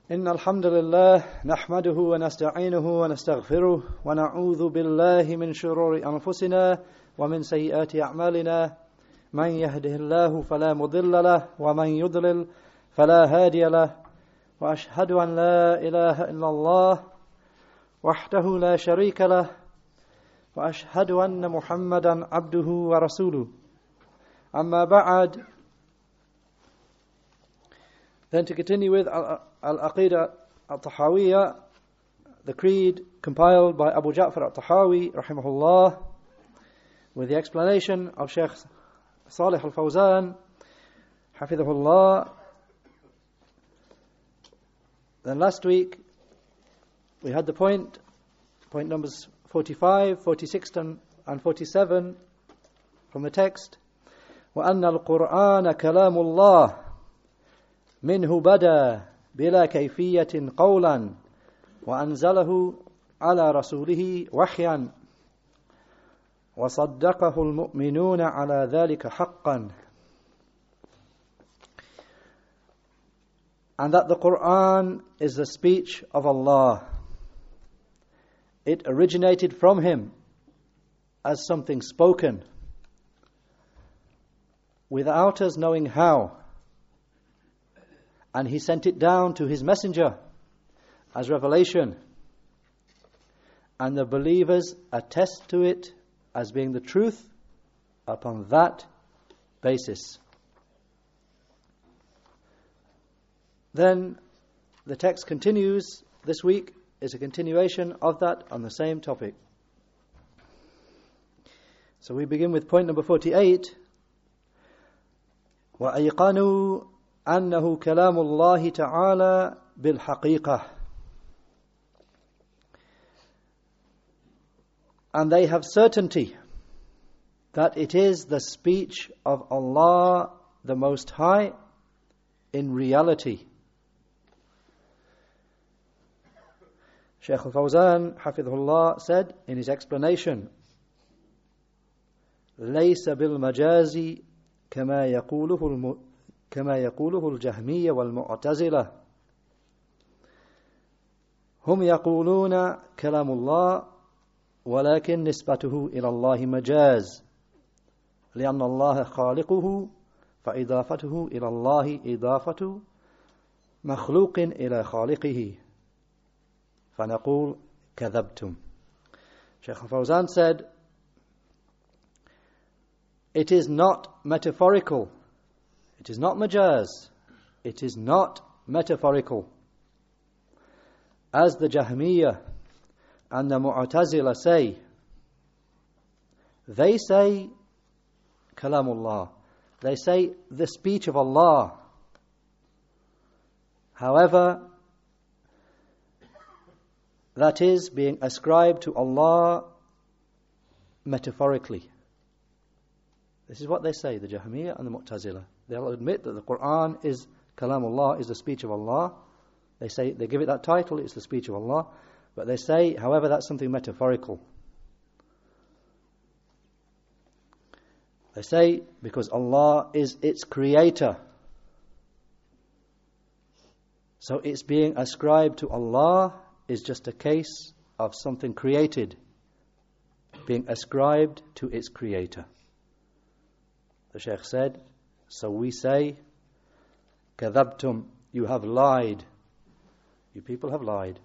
إن الحمد لله نحمده ونستعينه ونستغفره ونعوذ بالله من شرور أنفسنا ومن سيئات أعمالنا من يهده الله فلا مضل له ومن يضلل فلا هادي له وأشهد أن لا إله إلا الله وحده لا شريك له وأشهد أن محمدا عبده ورسوله أما بعد. Then to continue with Al-Aqidah Al-Tahawiyya, the creed compiled by Abu Ja'far Al-Tahawi rahimahullah, with the explanation of Shaykh Salih Al-Fawzan hafidhahullah. Then last week we had the point numbers 45, 46 and 47 from the text. وَأَنَّ الْقُرْآنَ كَلَامُ اللَّهِ منه بدا بلا كيفية قولا وأنزله على رسوله وحيا وصدقه المؤمنون على ذلك حقا. And that the Quran is the speech of Allah. It originated from Him as something spoken without us knowing how. And He sent it down to His messenger as revelation. And the believers attest to it as being the truth upon that basis. Then the text continues. This week is a continuation of that on the same topic. So we begin with point number 48. وَأَيْقَنُوا أنه كلام الله تعالى بالحقيقة. And they have certainty that it is the speech of Allah the Most High in reality. Shaykh Al-Fawzan hafidhullah said in his explanation, ليس بالمجاز كما يقوله الجهمية والمعتزلة. هم يقولون كلام الله ولكن نسبته إلى الله مجاز لأن الله خالقه فإضافته إلى الله إضافة مخلوق إلى خالقه فنقول كذبتم. Shaykh Al-Fawzan said, it is not metaphorical. It is not majaz. It is not metaphorical. As the Jahmiyyah and the Mu'tazila say, they say Kalamullah. They say the speech of Allah. However, that is being ascribed to Allah metaphorically. This is what they say, the Jahmiyyah and the Mu'tazila. They'll admit that the Quran is Kalamullah, is the speech of Allah. They say, they give it that title, it's the speech of Allah. But they say, however, that's something metaphorical. They say, because Allah is its creator. So it's being ascribed to Allah is just a case of something created being ascribed to its creator. The Shaykh said, so we say, كذبتم, you have lied. You people have lied.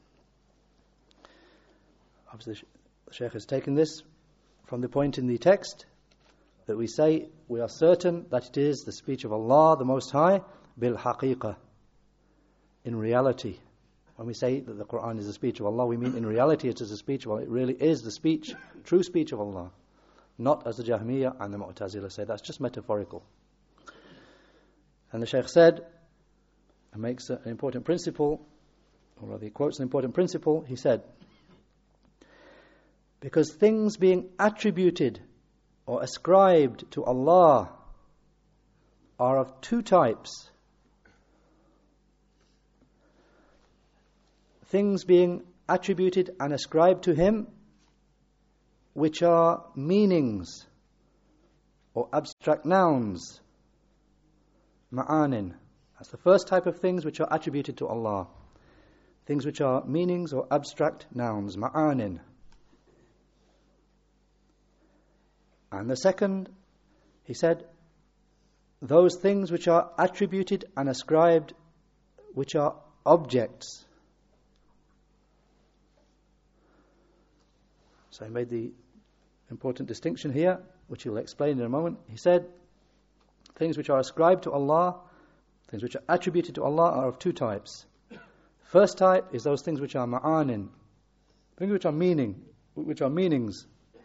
Obviously, the Shaykh has taken this from the point in the text that we say we are certain that it is the speech of Allah, the Most High, bil haqiqah, in reality. When we say that the Quran is the speech of Allah, we mean in reality it is the speech of Allah. It really is the speech, true speech of Allah. Not as the Jahmiyyah and the Mu'tazila say. That's just metaphorical. And the Shaykh said, and makes an important principle, or rather he quotes an important principle, he said, because things being attributed or ascribed to Allah are of two types. Things being attributed and ascribed to Him, which are meanings or abstract nouns, ma'anin, That's the first type of things which are attributed to Allah. Things which are meanings or abstract nouns, ma'anin. And the second, he said, those things which are attributed and ascribed, which are objects. So he made the important distinction here, which he'll explain in a moment. He said, things which are ascribed to Allah, things which are attributed to Allah are of two types. The first type is those things which are ma'anin, things which are meanings.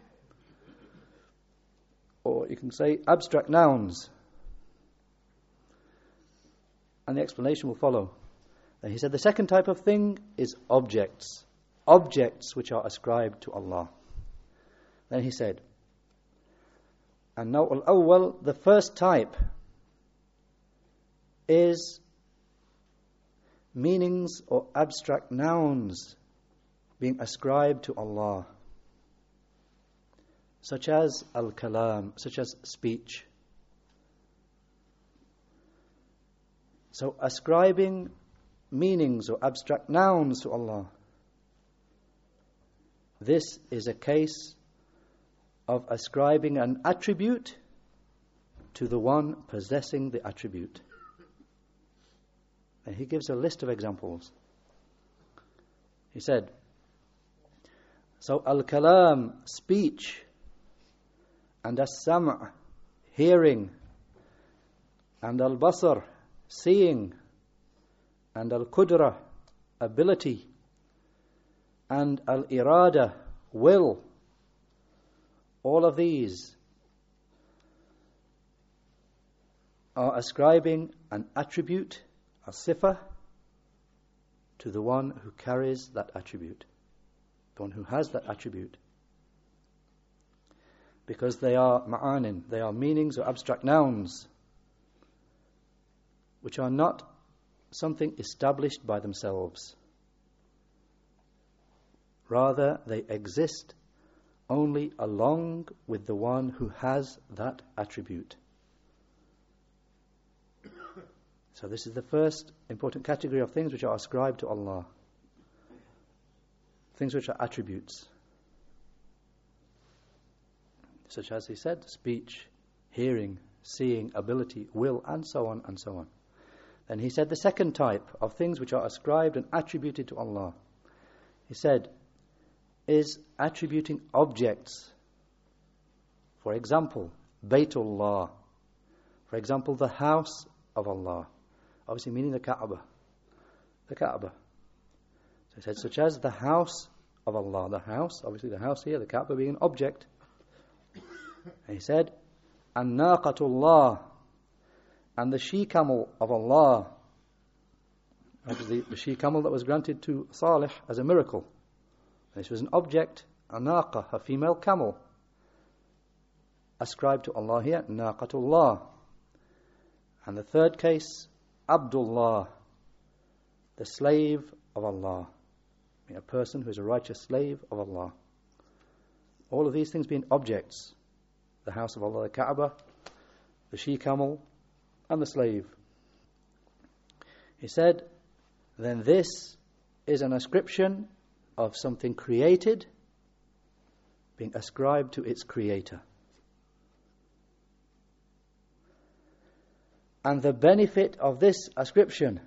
Or you can say abstract nouns. And the explanation will follow. And he said the second type of thing is objects. Objects which are ascribed to Allah. Then he said, and now al-awwal, the first type is meanings or abstract nouns being ascribed to Allah, such as al-kalam, such as speech. So ascribing meanings or abstract nouns to Allah, this is a case of ascribing an attribute to the one possessing the attribute. And he gives a list of examples. He said, so al-kalam, speech, and as-sam', hearing, and al-basar, seeing, and al-qudra, ability, and al-irada, will. All of these are ascribing an attribute, a sifa, to the one who carries that attribute, the one who has that attribute. Because they are ma'anin, they are meanings or abstract nouns, which are not something established by themselves. Rather, they exist only along with the one who has that attribute. So this is the first important category of things which are ascribed to Allah. Things which are attributes. Such as he said, speech, hearing, seeing, ability, will, and so on and so on. Then he said the second type of things which are ascribed and attributed to Allah, he said, is attributing objects. For example, Baytullah. For example, the house of Allah. Obviously meaning the Kaaba. The Kaaba. So he said, such as the house of Allah. The house, obviously the house here, the Kaaba being an object. And he said, An-Naqatullah, and the she-camel of Allah. That was the she-camel that was granted to Salih as a miracle. This was an object, a naqa, a female camel, ascribed to Allah here, Naqatullah. And the third case, Abdullah, the slave of Allah, a person who is a righteous slave of Allah. All of these things being objects, the house of Allah, the Kaaba, the she-camel, and the slave. He said, then this is an ascription of something created being ascribed to its creator. And the benefit of this ascription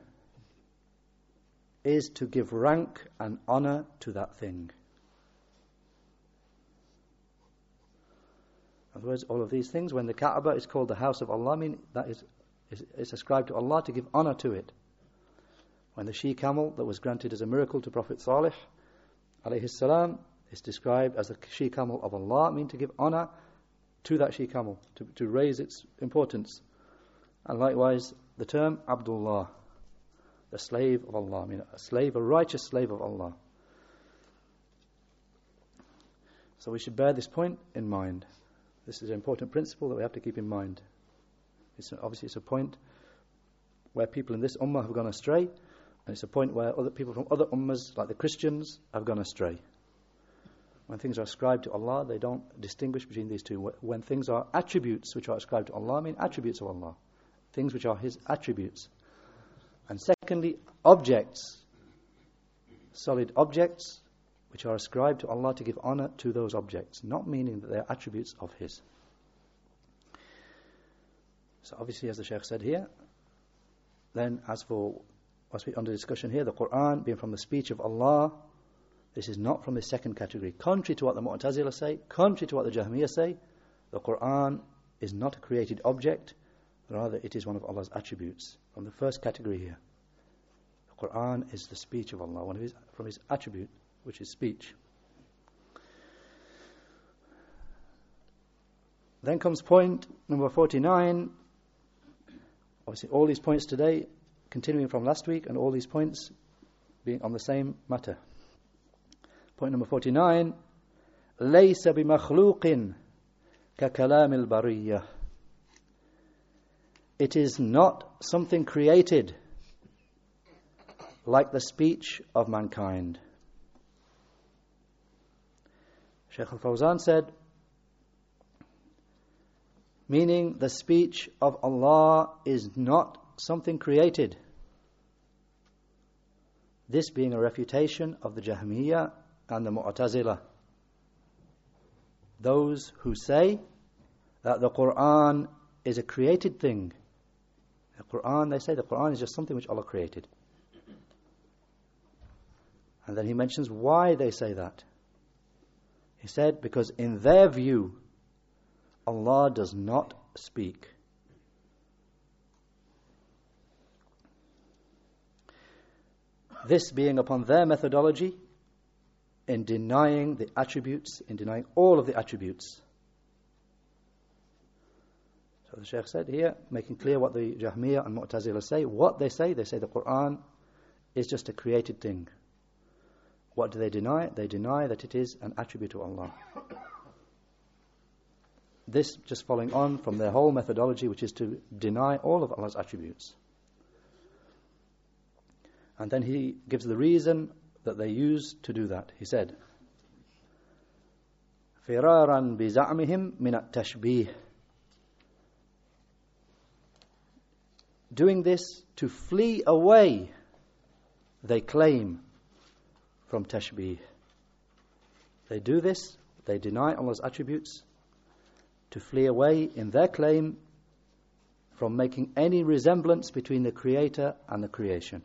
is to give rank and honor to that thing. In other words, all of these things, when the Kaaba is called the house of Allah, I mean that is ascribed to Allah to give honor to it. When the she-camel that was granted as a miracle to Prophet Salih alayhi salam is described as the she-camel of Allah, mean to give honor to that she-camel, to raise its importance. And likewise, the term Abdullah, the slave of Allah, I mean a slave, a righteous slave of Allah. So we should bear this point in mind. This is an important principle that we have to keep in mind. Obviously it's a point where people in this ummah have gone astray, and it's a point where other people from other ummahs, like the Christians, have gone astray. When things are ascribed to Allah, they don't distinguish between these two. When things are attributes which are ascribed to Allah, I mean attributes of Allah. Things which are His attributes. And secondly, objects, solid objects, which are ascribed to Allah to give honor to those objects, not meaning that they are attributes of His. So obviously, as the Shaykh said here, then as for what's under discussion here, the Qur'an being from the speech of Allah, this is not from the second category. Contrary to what the Mu'tazila say, contrary to what the Jahmiyyah say, the Qur'an is not a created object, rather it is one of Allah's attributes. From the first category here, the Qur'an is the speech of Allah, from His attribute, which is speech. Then comes point number 49. Obviously all these points today, continuing from last week, and all these points being on the same matter. Point number 49, لَيْسَ بِمَخْلُوقٍ كَكَلَامِ الْبَرِيَّةِ. It is not something created like the speech of mankind. Shaykh al-Fawzan said, meaning the speech of Allah is not something created. This being a refutation of the Jahmiyyah and the Mu'tazila, those who say that the Qur'an is a created thing. The Qur'an, they say the Qur'an is just something which Allah created. And then he mentions why they say that. He said, because in their view, Allah does not speak. This being upon their methodology in denying the attributes, in denying all of the attributes. So the Shaykh said here, making clear what the Jahmiyyah and Mu'tazila say. What they say the Qur'an is just a created thing. What do they deny? They deny that it is an attribute of Allah. This just following on from their whole methodology, which is to deny all of Allah's attributes. And then he gives the reason that they use to do that. He said, فِرَارًا بِزَعْمِهِمْ مِنَ التَّشْبِيهِ. Doing this to flee away, they claim, from tashbih. They do this, they deny Allah's attributes, to flee away in their claim from making any resemblance between the Creator and the creation.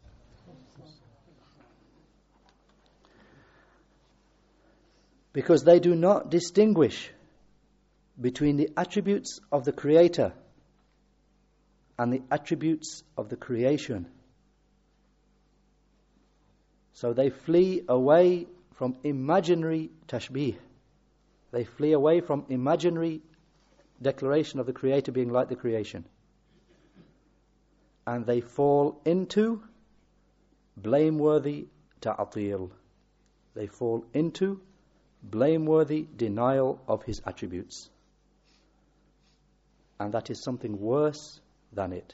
Because they do not distinguish between the attributes of the Creator and the attributes of the creation. So they flee away from imaginary tashbih. They flee away from imaginary declaration of the Creator being like the creation. And they fall into blameworthy ta'atil. They fall into blameworthy denial of His attributes. And that is something worse than it.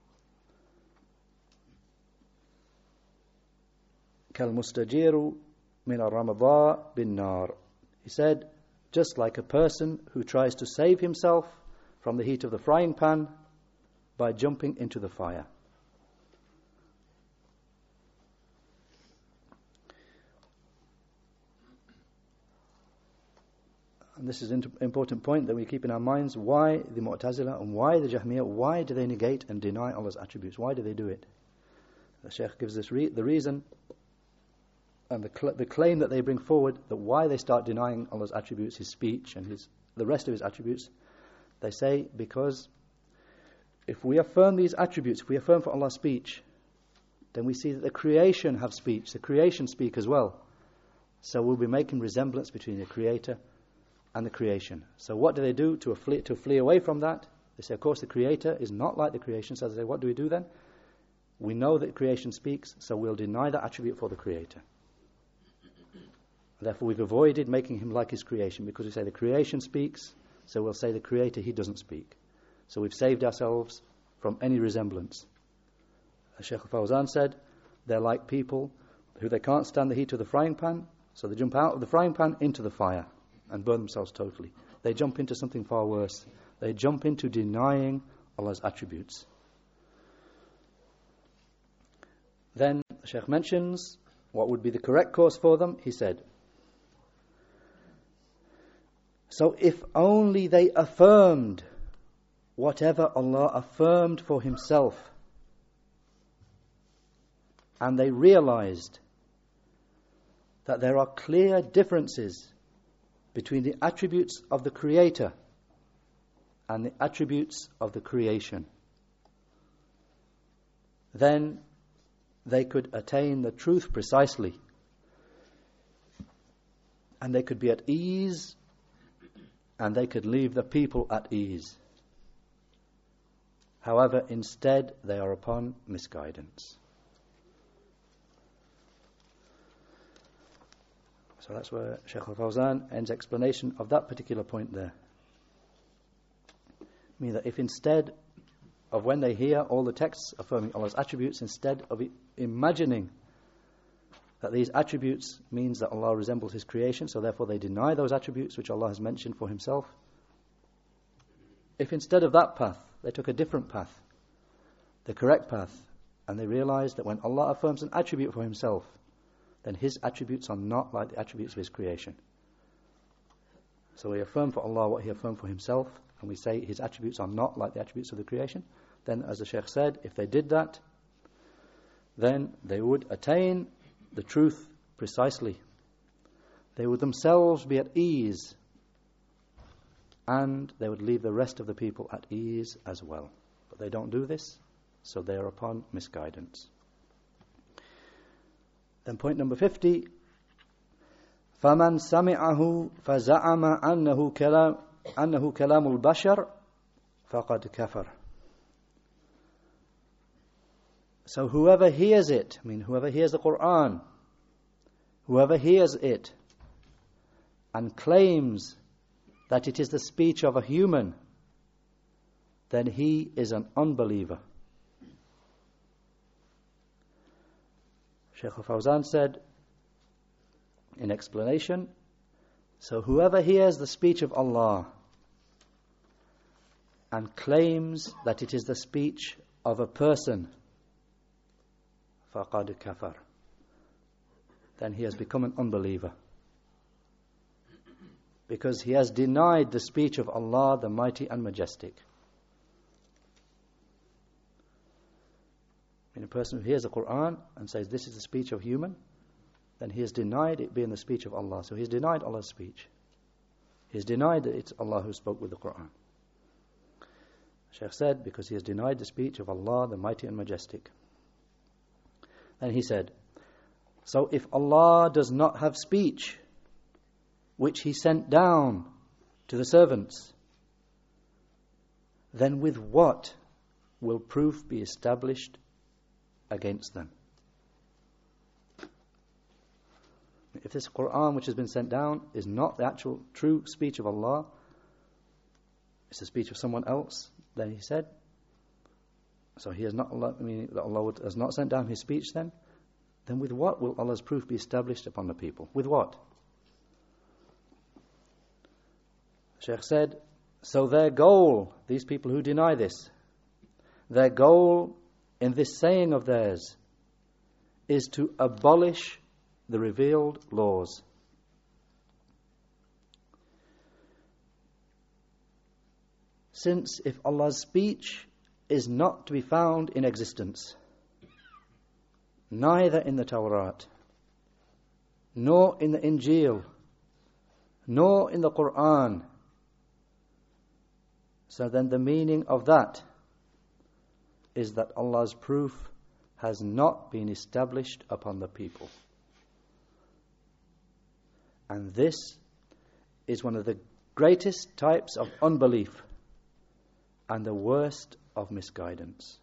كَالْمُسْتَجِيرُ مِنَ الرَّمَضَاءِ بِالنَّارِ. He said, just like a person who tries to save himself from the heat of the frying pan by jumping into the fire. And this is an important point that we keep in our minds. Why the Mu'tazila and why the Jahmiyyah, why do they negate and deny Allah's attributes? Why do they do it? The Shaykh gives us the reason and the claim that they bring forward, that why they start denying Allah's attributes, His speech and the rest of His attributes. They say, because if we affirm these attributes, if we affirm for Allah's speech, then we see that the creation have speech, the creation speak as well. So we'll be making resemblance between the Creator and the creation. So what do they do to flee away from that? They say, of course, the Creator is not like the creation. So they say, what do we do then? We know that creation speaks, so we'll deny that attribute for the Creator. Therefore, we've avoided making Him like His creation, because we say the creation speaks, so we'll say the Creator, He doesn't speak. So we've saved ourselves from any resemblance. As Shaykh al-Fawzan said, they're like people who they can't stand the heat of the frying pan, so they jump out of the frying pan into the fire and burn themselves totally. They jump into something far worse. They jump into denying Allah's attributes. Then the Shaykh mentions what would be the correct course for them. He said, so if only they affirmed whatever Allah affirmed for Himself, and they realized that there are clear differences between the attributes of the Creator and the attributes of the creation, then they could attain the truth precisely, and they could be at ease, and they could leave the people at ease. However, instead they are upon misguidance. So that's where Shaykh al-Fawzan ends explanation of that particular point there. Meaning that if instead of when they hear all the texts affirming Allah's attributes, instead of imagining that these attributes means that Allah resembles His creation, so therefore they deny those attributes which Allah has mentioned for Himself, if instead of that path they took a different path, the correct path, and they realized that when Allah affirms an attribute for Himself, then His attributes are not like the attributes of His creation. So we affirm for Allah what He affirmed for Himself, and we say His attributes are not like the attributes of the creation. Then, as the Shaykh said, if they did that, then they would attain the truth precisely. They would themselves be at ease, and they would leave the rest of the people at ease as well. But they don't do this, so they are upon misguidance. Then point number 50, فَمَنْ سَمِعَهُ فَزَعَمَ أَنَّهُ كَلَامُ الْبَشَرِ فَقَدْ كَفَرَ. So whoever hears it, whoever hears the Qur'an, whoever hears it and claims that it is the speech of a human, then he is an unbeliever. Shaykh al-Fawzan said in explanation, so whoever hears the speech of Allah and claims that it is the speech of a person, فَقَدْ كَفَرَ, then he has become an unbeliever, because he has denied the speech of Allah, the Mighty and Majestic. A person who hears the Qur'an and says this is the speech of human, then he has denied it being the speech of Allah. So he has denied Allah's speech. He has denied that it's Allah who spoke with the Qur'an. Shaykh said, because he has denied the speech of Allah, the Mighty and Majestic. Then he said, so if Allah does not have speech, which He sent down to the servants, then with what will proof be established against them? If this Qur'an which has been sent down is not the actual true speech of Allah, it's the speech of someone else, then he said, so He has not, that Allah has not sent down His speech then with what will Allah's proof be established upon the people? With what? Shaykh said, so their goal, these people who deny this, their goal in this saying of theirs is to abolish the revealed laws. Since if Allah's speech is not to be found in existence, neither in the Tawrat, nor in the Injil, nor in the Qur'an, so then the meaning of that is that Allah's proof has not been established upon the people. And this is one of the greatest types of unbelief and the worst of misguidance.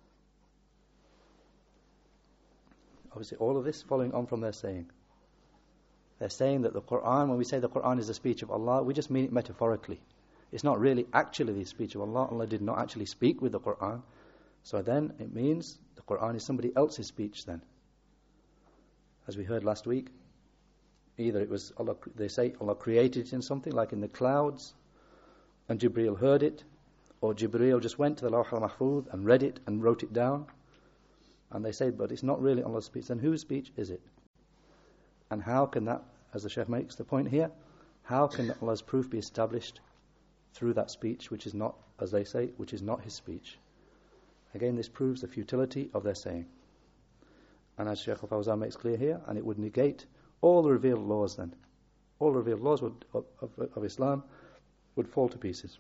Obviously, all of this following on from their saying. They're saying that the Qur'an, when we say the Qur'an is the speech of Allah, we just mean it metaphorically. It's not really actually the speech of Allah. Allah did not actually speak with the Qur'an. So then it means the Qur'an is somebody else's speech then. As we heard last week, either it was Allah, they say Allah created it in something like in the clouds and Jibreel heard it, or Jibreel just went to the Lawh al-Mahfuz and read it and wrote it down, And they say, but it's not really Allah's speech. Then whose speech is it? And how can that, as the Shaykh makes the point here, how can Allah's proof be established through that speech which is not, as they say, which is not His speech? Again, this proves the futility of their saying. And as Shaykh al-Fawzan makes clear here, and it would negate all the revealed laws then. All the revealed laws of Islam would fall to pieces.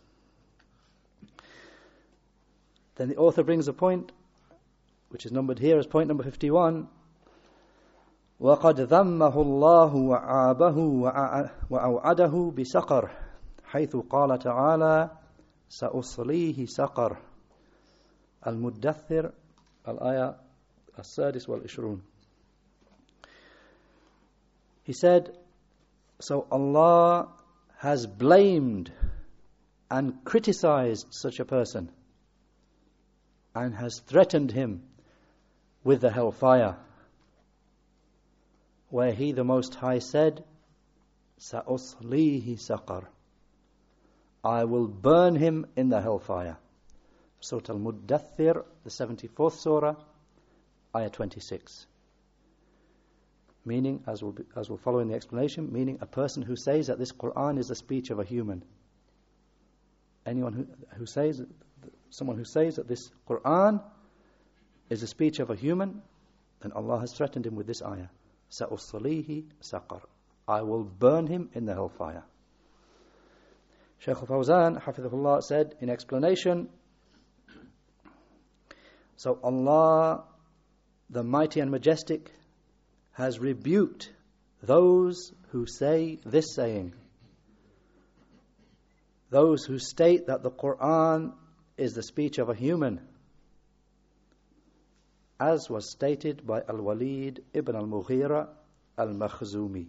Then the author brings a point, which is numbered here as point number 51. وَقَدْ ذَمَّهُ اللَّهُ وَعَابَهُ وَأَوْعَدَهُ بِسَقَرٍ حيث قال تعالى سأصليه سقر المدثر الآية السادس والعشرون. He said, so Allah has blamed and criticized such a person and has threatened him with the hellfire, where He, the Most High, said, سَأُصْلِيهِ سَقَرٍ, I will burn him in the hellfire. Surah Al-Muddathir, the 74th surah, ayah 26. Meaning, as will follow in the explanation, meaning a person who says that this Qur'an is the speech of a human. Someone who says that this Qur'an is the speech of a human, then Allah has threatened him with this ayah. سَأُصْلِيهِ سَقَرٍ, I will burn him in the hellfire. Shaykh al-Fawzan, Hafidhullah, said in explanation, so Allah, the Mighty and Majestic, has rebuked those who say this saying. Those who state that the Qur'an is the speech of a human, as was stated by Al-Walid ibn al-Mughira al-Makhzumi.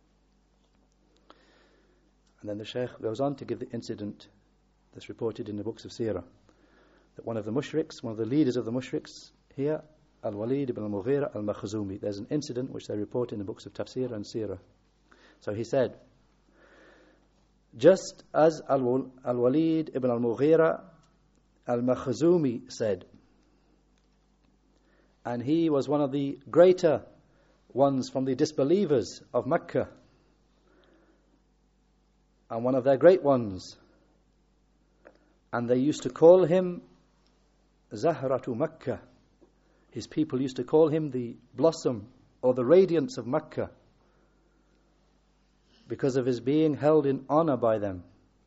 And then the Shaykh goes on to give the incident that's reported in the books of Seerah, that one of the mushriks, one of the leaders of the mushriks here, Al-Walid ibn al-Mughira al-Makhzumi, there's an incident which they report in the books of Tafsir and Seerah. So he said, just as Al-Walid ibn al-Mughira al-Makhzumi said, and he was one of the greater ones from the disbelievers of Mecca, and one of their great ones, and they used to call him Zahratu Makkah. His people used to call him the blossom or the radiance of Mecca, because of his being held in honor by them.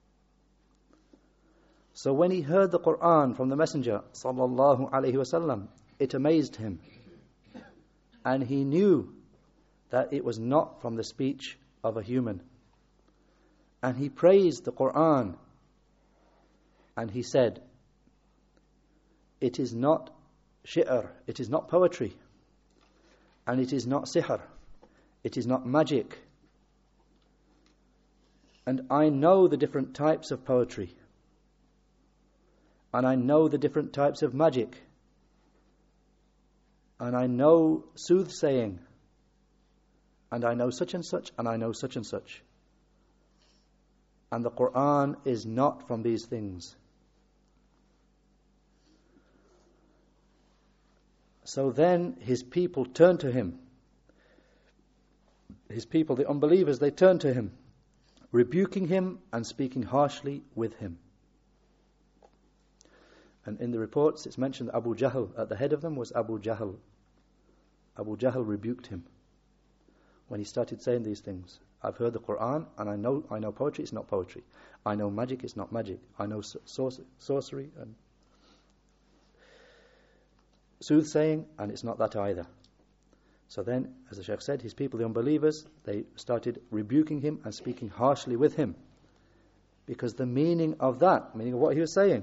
So when he heard the Qur'an from the Messenger sallallahu alaihi wasallam, it amazed him, and he knew that it was not from the speech of a human. And he praised the Qur'an, and he said, it is not shi'r, it is not poetry, and it is not sihr, it is not magic. And I know the different types of poetry, and I know the different types of magic, and I know soothsaying, and I know such and such, and I know such and such. And the Qur'an is not from these things. So then his people turned to him. His people, the unbelievers, they turned to him, rebuking him and speaking harshly with him. And in the reports it's mentioned that Abu Jahl, at the head of them was Abu Jahl. Abu Jahl rebuked him when he started saying these things. I've heard the Qur'an, and I know poetry, it's not poetry. I know magic, it's not magic. I know sorcery and soothsaying, and it's not that either. So then, as the Shaykh said, his people, the unbelievers, they started rebuking him and speaking harshly with him, because the meaning of what he was saying,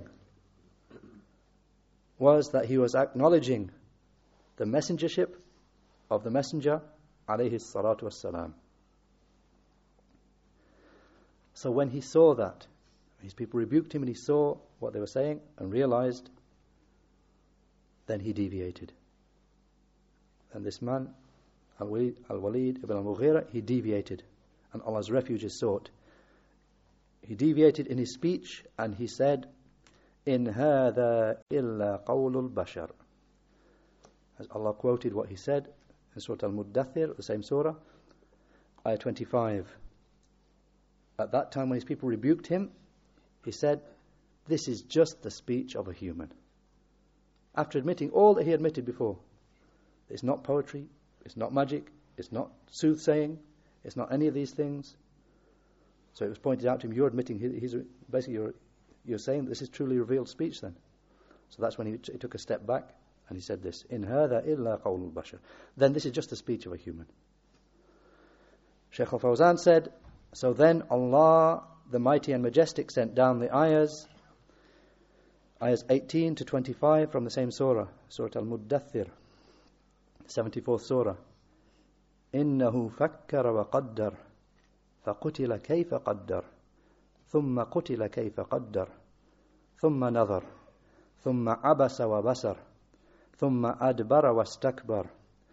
was that he was acknowledging the messengership of the Messenger, alayhi salatu wassalam. So when he saw that, his people rebuked him, and he saw what they were saying and realized, then he deviated. And this man, Al-Walid ibn al-Mughira, he deviated, and Allah's refuge is sought. He deviated in his speech, and he said, "In hadha illa qawlul bashar." As Allah quoted what He said in Surah Al-Muddathir, the same surah, ayah 25. At that time when His people rebuked Him, He said, this is just the speech of a human. After admitting all that He admitted before. It's not poetry, it's not magic, it's not soothsaying, it's not any of these things. So it was pointed out to him, you're admitting, basically you're saying this is truly revealed speech then. So that's when he took a step back and he said this, in hadha illa qawlul bashar. Then this is just the speech of a human. Shaykh al-Fawzan said, so then Allah, the Mighty and Majestic, sent down the ayahs 18 to 25 from the same surah, Surah Al-Muddathir, 74th surah. إنه فكر وقدر فقتل كيف قدر ثم قتل كيف قدر ثم نظر ثم عبس وبسر ثم أدبر واستكبر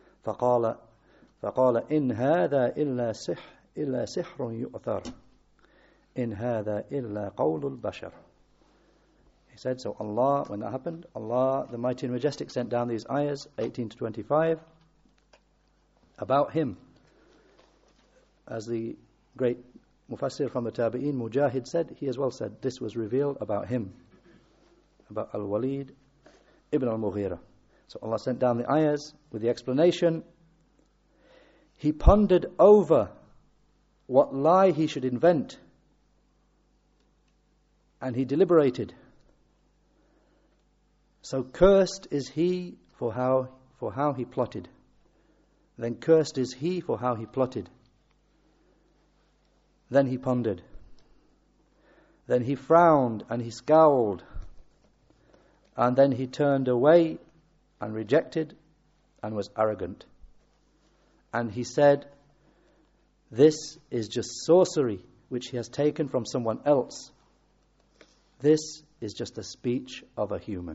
فقال إن هذا إلا سحر يؤثر إن هذا إلا قول البشر. He said, so Allah, when that happened, Allah, the Mighty and Majestic, sent down these ayahs, 18 to 25, about Him. As the great Mufassir from the Tabi'een, Mujahid, said, he as well said, this was revealed about Him, about Al-Walid ibn al-Mughira. So Allah sent down the ayahs with the explanation. He pondered over what lie he should invent, and he deliberated. So cursed is he for how he plotted. Then cursed is he for how he plotted. Then he pondered. Then he frowned and he scowled. And then he turned away and rejected and was arrogant. And he said, this is just sorcery which he has taken from someone else. This is just the speech of a human.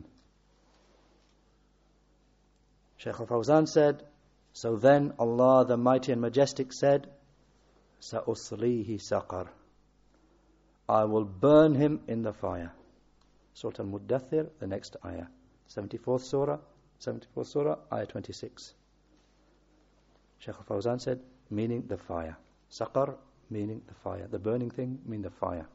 Shaykh al-Fawzan said, so then Allah the Mighty and Majestic said, سَأُصْلِيهِ سَقَرْ, I will burn him in the fire. Surah Al-Muddathir, the next ayah. 74th surah, ayah 26. Shaykh al-Fawzan said, meaning the fire. Saqar, meaning the fire. The burning thing, meaning the fire.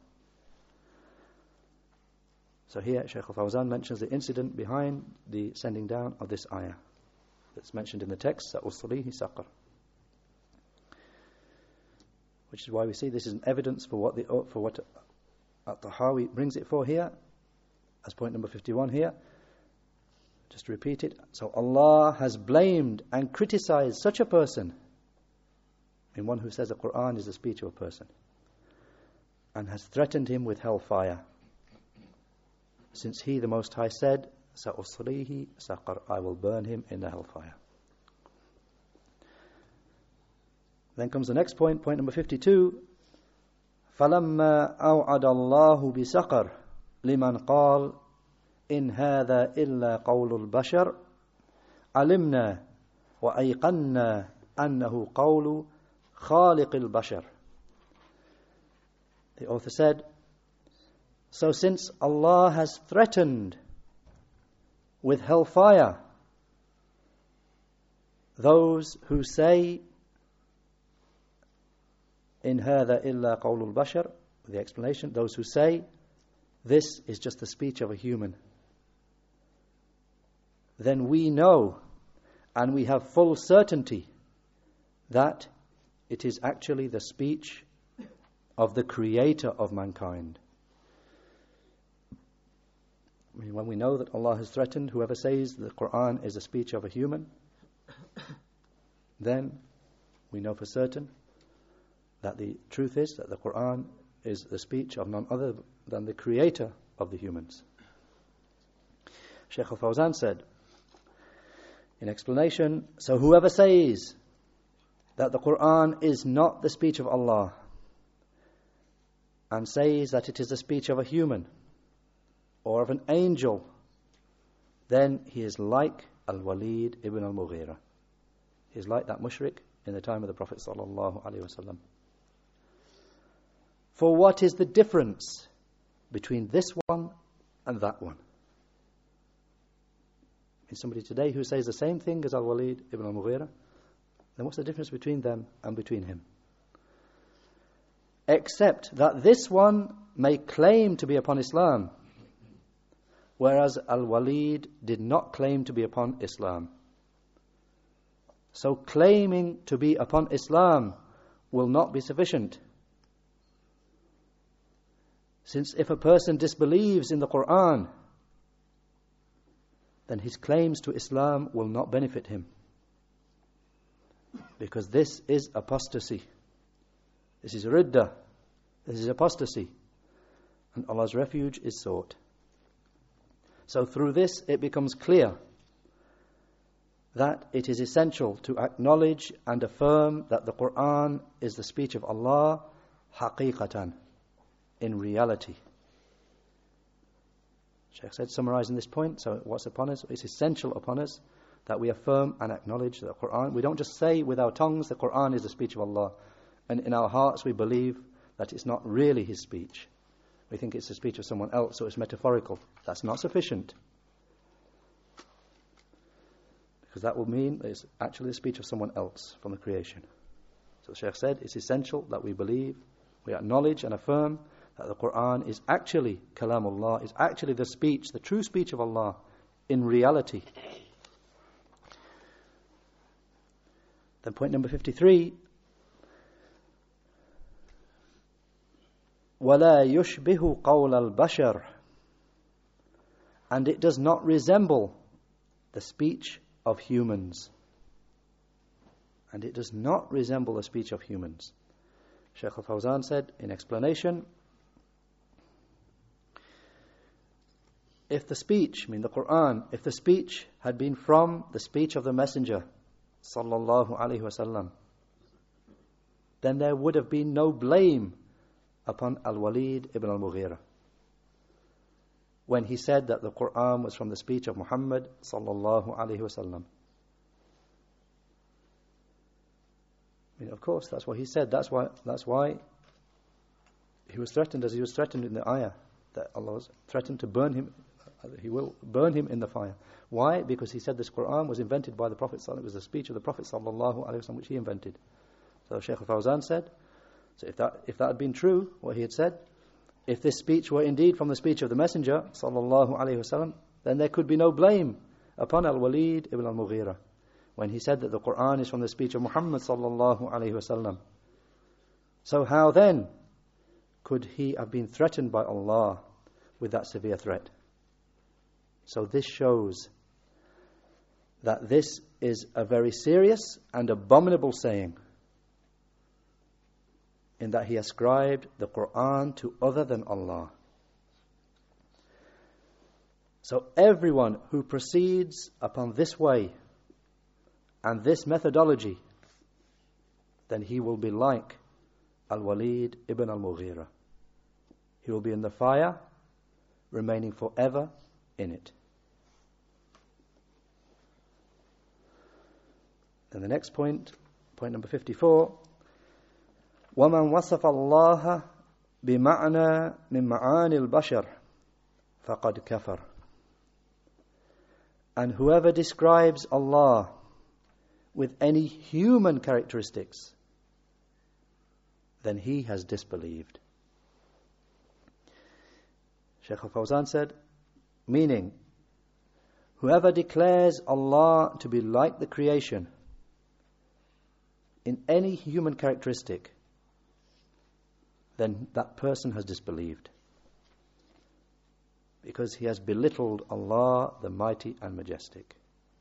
So here Shaykh al-Fawzan mentions the incident behind the sending down of this ayah that's mentioned in the text, سَأُصْلِيهِ سَقَرْ. Which is why we see this is an evidence for what At-Tahawi brings it for here, as point number 51 here. Just to repeat it. So Allah has blamed and criticized such a person, in one who says the Qur'an is the speech of a person, and has threatened him with hellfire. Since He, the Most High, said, سَأُصْلِيهِ سَقَرْ, I will burn him in the hellfire. Then comes the next point, point number 52. فَلَمَّا أَوْعَدَ اللَّهُ بِسَقَرْ لِمَنْ قَالَ إِنْ هَذَا إِلَّا قَوْلُ الْبَشَرِ عَلِمْنَا وَأَيْقَنَّا أَنَّهُ قَوْلُ خَالِقِ الْبَشَرِ. The author said, so since Allah has threatened with hellfire those who say, in hadha illa qawlul bashar, the explanation, those who say this is just the speech of a human, then we know and we have full certainty that it is actually the speech of the Creator of mankind. I mean, when we know that Allah has threatened whoever says the Qur'an is the speech of a human, then we know for certain that the truth is that the Qur'an is the speech of none other than the Creator of the humans. Shaykh al-Fawzan said, in explanation, so whoever says that the Qur'an is not the speech of Allah and says that it is the speech of a human or of an angel, then he is like Al-Walid ibn al-Mughira. He is like that mushrik in the time of the Prophet sallallahu alaihi wasallam. For what is the difference between this one and that one? is somebody today who says the same thing as Al-Walid ibn al-Mughira, then what's the difference between them and between him? Except that this one may claim to be upon Islam, whereas Al-Walid did not claim to be upon Islam. So claiming to be upon Islam will not be sufficient. Since if a person disbelieves in the Qur'an, then his claims to Islam will not benefit him. Because this is apostasy. This is ridda. This is apostasy. And Allah's refuge is sought. So through this it becomes clear that it is essential to acknowledge and affirm that the Qur'an is the speech of Allah haqiqatan, in reality. Shaykh said, summarizing this point, so what's upon us? It's essential upon us that we affirm and acknowledge the Qur'an. We don't just say with our tongues the Qur'an is the speech of Allah, and in our hearts we believe that it's not really His speech. We think it's the speech of someone else, so it's metaphorical. That's not sufficient. Because that will mean that it's actually the speech of someone else from the creation. So the Shaykh said, it's essential that we believe, we acknowledge and affirm that the Qur'an is actually Kalamullah, is actually the speech, the true speech of Allah in reality. Then point number 53, وَلَا يُشْبِهُ قَوْلَ الْبَشَرِ, and it does not resemble the speech of humans. And it does not resemble the speech of humans. Shaykh al-Fawzan said in explanation, if the speech, the Qur'an, if the speech had been from the speech of the Messenger sallallahu alaihi wasallam, then there would have been no blame upon Al-Walid ibn al-Mughira when he said that the Qur'an was from the speech of Muhammad sallallahu alaihi wasallam. Of course, that's what he said. That's why he was threatened, as he was threatened in the ayah, that Allah was threatened to burn him. He will burn him in the fire. Why? Because he said this Qur'an was invented by the Prophet sallallahu alaihi wasallam. It was the speech of the Prophet sallallahu alaihi wasallam which he invented. So Shaykh al-Fawzan said, so if that had been true, what he had said, if this speech were indeed from the speech of the Messenger sallallahu alaihi wasallam, then there could be no blame upon Al-Walid ibn al-Mughira when he said that the Qur'an is from the speech of Muhammad sallallahu alaihi wasallam. So how then could he have been threatened by Allah with that severe threat? So this shows that this is a very serious and abominable saying, in that he ascribed the Qur'an to other than Allah. So everyone who proceeds upon this way and this methodology, then he will be like Al-Walid ibn al-Mughira. He will be in the fire, remaining forever in it. Then the next point number 54, وَمَنْ وَصَفَ اللَّهَ بِمَعْنَى مِنْ مَعَانِ الْبَشَرِ فَقَدْ كَفَرَ. And whoever describes Allah with any human characteristics, then he has disbelieved. Shaykh al-Fawzan said, meaning, whoever declares Allah to be like the creation in any human characteristic, then that person has disbelieved, because he has belittled Allah, the mighty and majestic.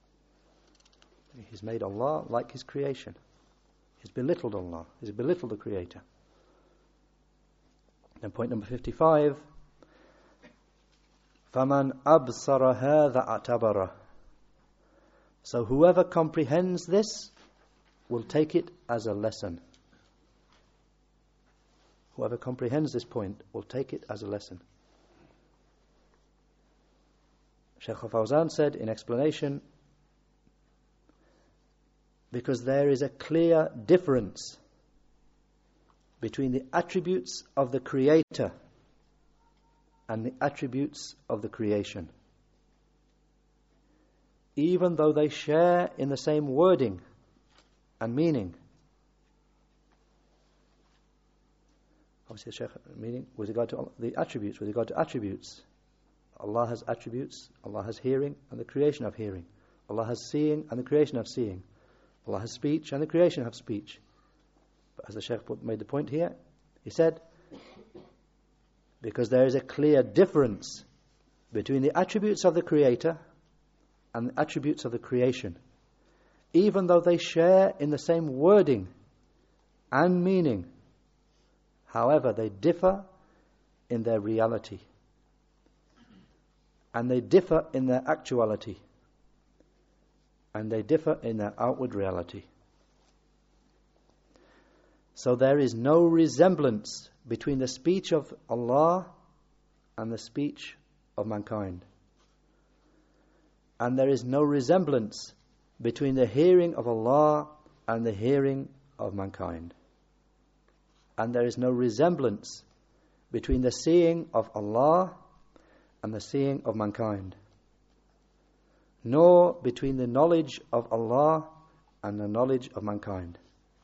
He's made Allah like His creation. He's belittled Allah. He's belittled the Creator. Then point number 55, فَمَنْ أَبْصَرَ هَذَا أَعْتَبَرَ. So whoever comprehends this will take it as a lesson. Whoever comprehends this point will take it as a lesson. Shaykh al-Fawzan said in explanation, because there is a clear difference between the attributes of the Creator and the attributes of the creation. even though they share in the same wording and meaning. Obviously, the Shaykh meaning with regard to the attributes, with regard to attributes. Allah has attributes, Allah has hearing and the creation of hearing. Allah has seeing and the creation of seeing. Allah has speech and the creation of speech. But as the Shaykh made the point here, he said, because there is a clear difference between the attributes of the Creator and the attributes of the creation, even though they share in the same wording and meaning. However, they differ in their reality, and they differ in their actuality, and they differ in their outward reality. So there is no resemblance between the speech of Allah and the speech of mankind. And there is no resemblance between the hearing of Allah and the hearing of mankind. And there is no resemblance between the seeing of Allah and the seeing of mankind, nor between the knowledge of Allah and the knowledge of mankind,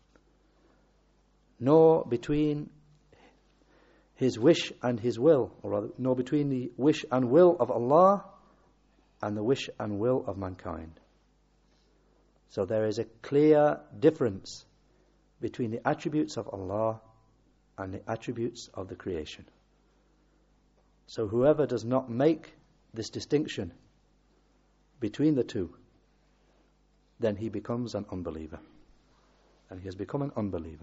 nor between His wish and His will, or rather, nor between the wish and will of Allah and the wish and will of mankind. So there is a clear difference between the attributes of Allah and the attributes of the creation. So whoever does not make this distinction between the two, then he becomes an unbeliever. And he has become an unbeliever.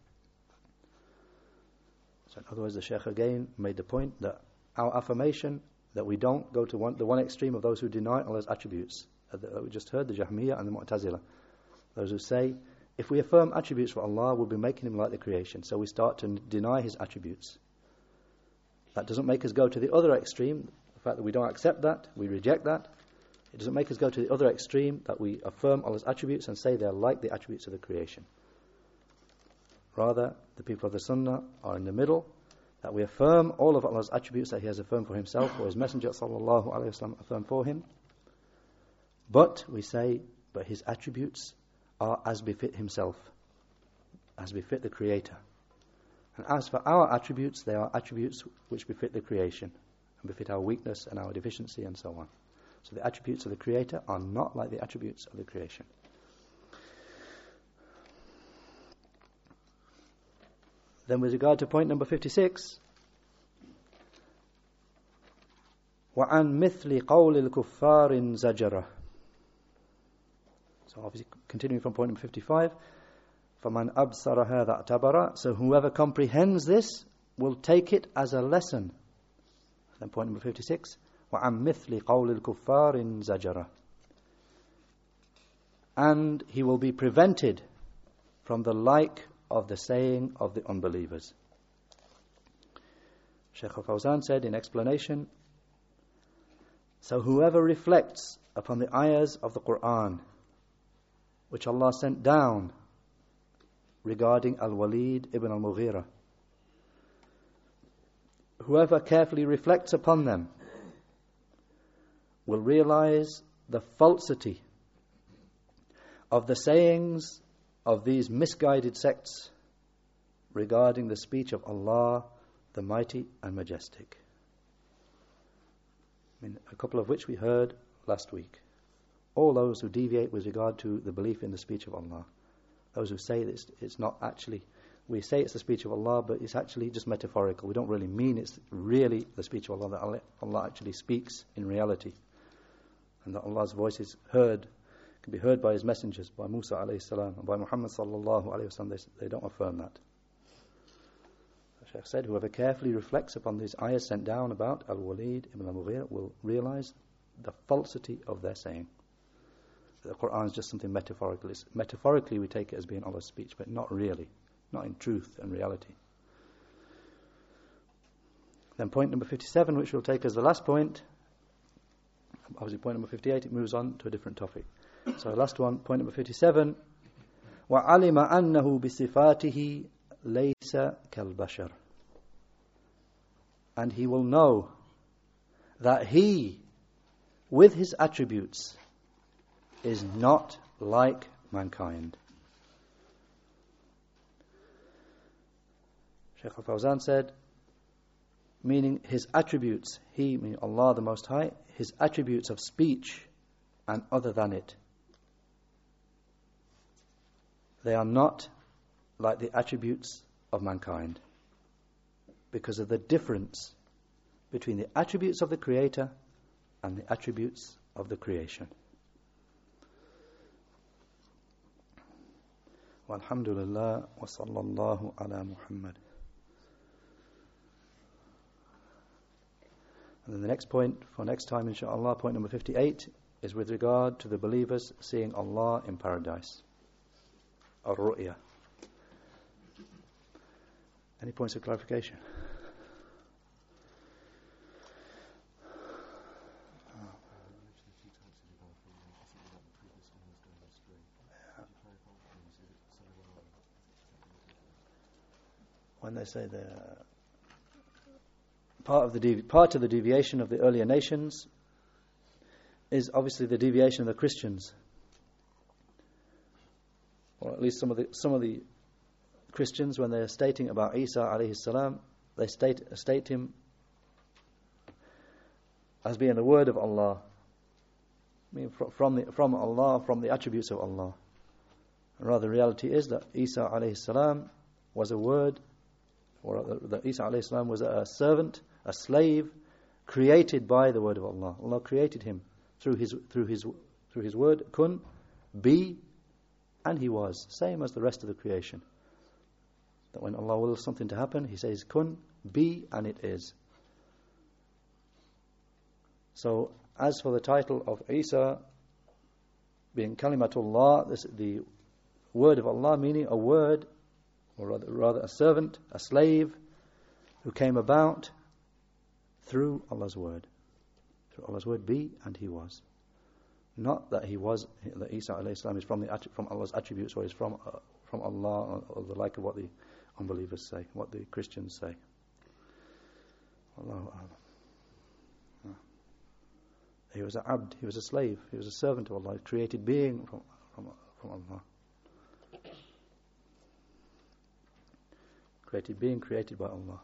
So in other words, the Shaykh again made the point that our affirmation that we don't go to the one extreme of those who deny Allah's attributes. We just heard the Jahmiyyah and the Mu'tazila. Those who say, if we affirm attributes for Allah, we'll be making Him like the creation. So we start to deny His attributes. That doesn't make us go to the other extreme, the fact that we don't accept that, we reject that. It doesn't make us go to the other extreme, that we affirm Allah's attributes and say they're like the attributes of the creation. Rather, the people of the Sunnah are in the middle, that we affirm all of Allah's attributes that He has affirmed for Himself, or His Messenger sallallahu alaihi wasallam affirmed for Him. But we say, but His attributes are as befit Himself, as befit the Creator. And as for our attributes, they are attributes which befit the creation, and befit our weakness and our deficiency and so on. So the attributes of the Creator are not like the attributes of the creation. Then with regard to point number 56, وَعَنْ مِثْلِ قَوْلِ الْكُفَّارِ زَجَرَةً. So obviously continuing from point number 55, فَمَنْ أَبْصَرَ هَذَا اعْتَبَرَ. So whoever comprehends this will take it as a lesson. Then point number 56, وَعَنْ مِثْلِ قَوْلِ الْكُفَّارِ زَجَرَةً. And he will be prevented from the like of the saying of the unbelievers. Shaykh al-Fawzan said in explanation, so whoever reflects upon the ayahs of the Qur'an which Allah sent down regarding Al-Walid ibn al-Mughira, whoever carefully reflects upon them will realize the falsity of the sayings of these misguided sects regarding the speech of Allah, the Mighty and Majestic. A couple of which we heard last week. All those who deviate with regard to the belief in the speech of Allah. Those who say that it's not actually, we say it's the speech of Allah, but it's actually just metaphorical. We don't really mean it's really the speech of Allah, that Allah actually speaks in reality. And that Allah's voice is heard, can be heard by His messengers, by Musa alayhi salam, and by Muhammad sallallahu alayhi wasallam. They don't affirm that. The Shaykh said, whoever carefully reflects upon these ayahs sent down about Al-Walid ibn al-Mughira will realize the falsity of their saying. The Qur'an is just something metaphorical. Metaphorically we take it as being Allah's speech, but not really, not in truth and reality. Then point number 57, which will take as the last point, obviously point number 58, it moves on to a different topic. So last one, point number 57, وَعَلِمَ أَنَّهُ بِصِفَاتِهِ لَيْسَ كَالْبَشَرِ. And he will know that he, with his attributes, is not like mankind. Shaykh Al-Fawzan said, meaning his attributes, he, meaning Allah the Most High, his attributes of speech and other than it, they are not like the attributes of mankind, because of the difference between the attributes of the Creator and the attributes of the creation. Walhamdulillah wa sallallahu ala Muhammad. And then the next point for next time, inshaAllah, point number 58, is with regard to the believers seeing Allah in paradise. Ar-Ru'ya. Any points of clarification? When they say the part of the deviation of the earlier nations is obviously the deviation of the Christians, or at least some of the Christians, when they are stating about Isa alayhi salam, they state him as being the word of Allah, I mean from Allah, from the attributes of Allah. And rather, the reality is that Isa alayhi salam was a word, or that Isa alayhi salam was a servant, a slave, created by the word of Allah. Allah created him through his word, kun, be, and he was, same as the rest of the creation. That when Allah wills something to happen, He says kun, be, and it is. So, as for the title of Isa being Kalimatullah, the word of Allah, meaning a word, or rather a servant, a slave, who came about through Allah's word. Through Allah's word, be, and he was. Not that that Isa alayhi salam is from Allah's attributes, or is from Allah, or the like of what the unbelievers say, what the Christians say. Allahu A'lam. He was an abd, he was a slave, he was a servant of Allah, created being from Allah. Created being, created by Allah.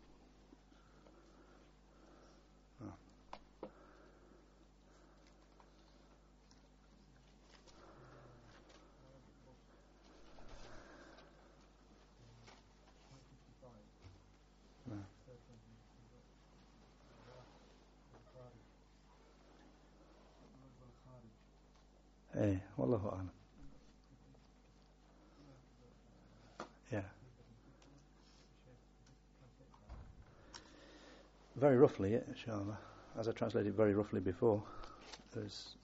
Wallahu a'lam. Yeah. Very roughly, inshallah, as I translated very roughly before, there's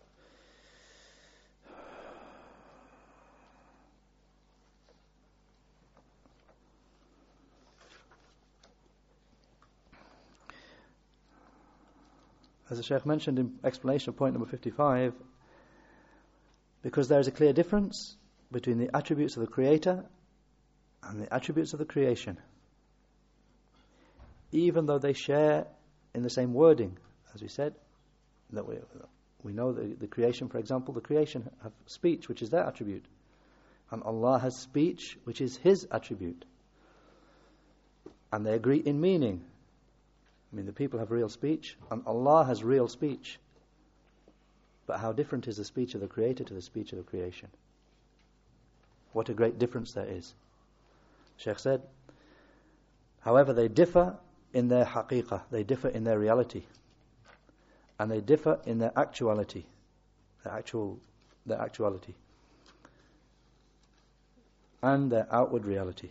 as the Shaykh mentioned in explanation of point number 55, because there is a clear difference between the attributes of the Creator and the attributes of the creation, even though they share in the same wording, as we said, that we know the creation, for example, the creation have speech, which is their attribute, and Allah has speech, which is His attribute, and they agree in meaning. I mean, the people have real speech, and Allah has real speech. But how different is the speech of the Creator to the speech of the creation? What a great difference there is. Shaykh said, however, they differ in their haqiqah, they differ in their reality, and they differ in their actuality, their actuality, and their outward reality.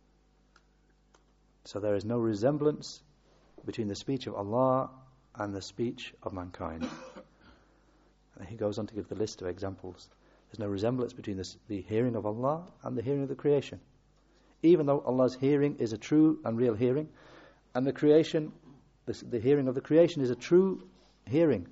So there is no resemblance between the speech of Allah and the speech of mankind. And he goes on to give the list of examples. There's no resemblance between the hearing of Allah and the hearing of the creation. Even though Allah's hearing is a true and real hearing, and the creation, the hearing of the creation is a true hearing,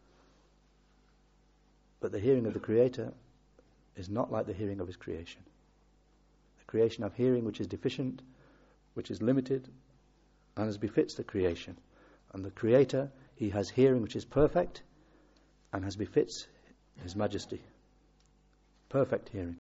but the hearing of the Creator is not like the hearing of His creation. The creation have hearing which is deficient, which is limited, and as befits the creation. And the Creator, He has hearing which is perfect, and as befits His Majesty. Perfect hearing.